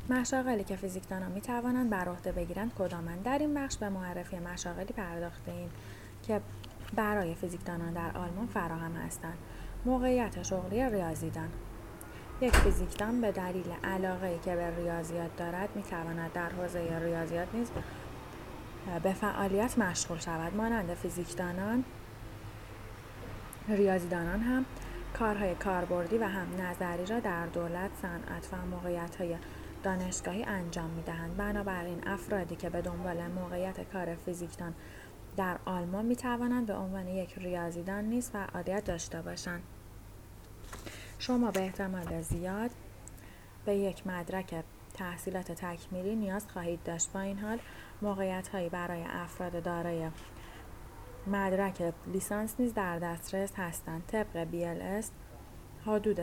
مشاغلی که فیزیکدانان می‌توانند بر عهده بگیرند کدامند؟ در این بخش به معرفی مشاغلی پرداخته‌ایم که برای فیزیکدانان در آلمان فراهم هستند. موقعیت شغلی ریاضیدان: یک فیزیکدان به دلیل علاقه‌ای که به ریاضیات دارد می‌تواند در حوزه ریاضیات نیز به فعالیت مشغول شود. مانند فیزیکدانان، ریاضیدانان هم کارهای کاربردی و هم نظری را در دولت، صنعت و موقعیت‌های دانشگاهی انجام می‌دهند. بنابراین افرادی که به دنبال موقعیت کار فیزیکدان در آلمان می‌توانند به عنوان یک ریاضیدان نیز فعالیت داشته باشند. شما به احتمال زیاد به یک مدرک تحصیلات تکمیلی نیاز خواهید داشت. با این حال موقعیت‌هایی برای افراد دارای مدرک لیسانس نیز در دسترس هستند. طبق BLS حدود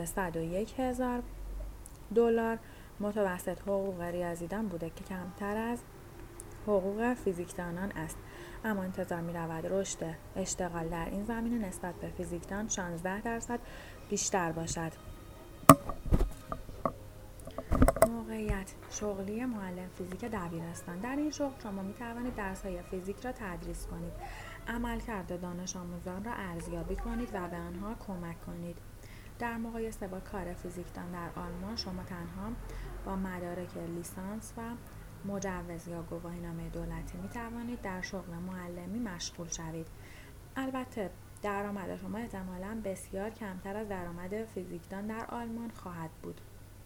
$101,000 متوسط حقوق ریاضیدان بوده که کمتر از حقوق فیزیکدانان است، اما انتظار می‌رود رشد اشتغال در این زمینه نسبت به فیزیکدان 16% بیشتر باشد. موقعیت شغلی معلم فیزیک دبیرستان: در این شغل شما می‌توانید درس‌های فیزیک را تدریس کنید، عملکرد دانش آموزان را ارزیابی کنید و به آنها کمک کنید. در مقایسه با کار فیزیکدان در آلمان، شما تنها با مدارک لیسانس و مجوز یا گواهینامه دولتی می‌توانید در شغل معلمی مشغول شوید. البته درآمد شما احتمالاً بسیار کمتر از درآمد فیزیکدان در آلمان خواهد بود.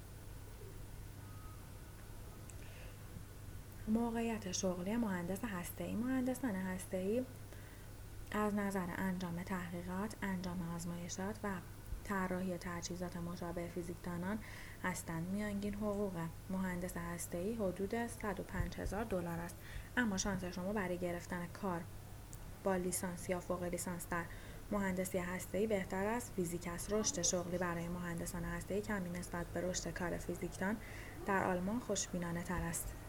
موقعیت شغلی مهندس هسته‌ای: مهندسان هسته‌ای از نظر انجام تحقیقات، انجام آزمایشات و طراحی تجهیزات مشابه فیزیکدانان هستند. میانگین حقوق مهندس هسته‌ای حدود $105,000 است، اما شانس شما برای گرفتن کار با لیسانس یا فوق لیسانس در مهندسی هسته‌ای بهتر از فیزیک است. رشد شغلی برای مهندسان هسته‌ای کمی نسبت به رشد کار فیزیکدان در آلمان خوشبینانه تر است.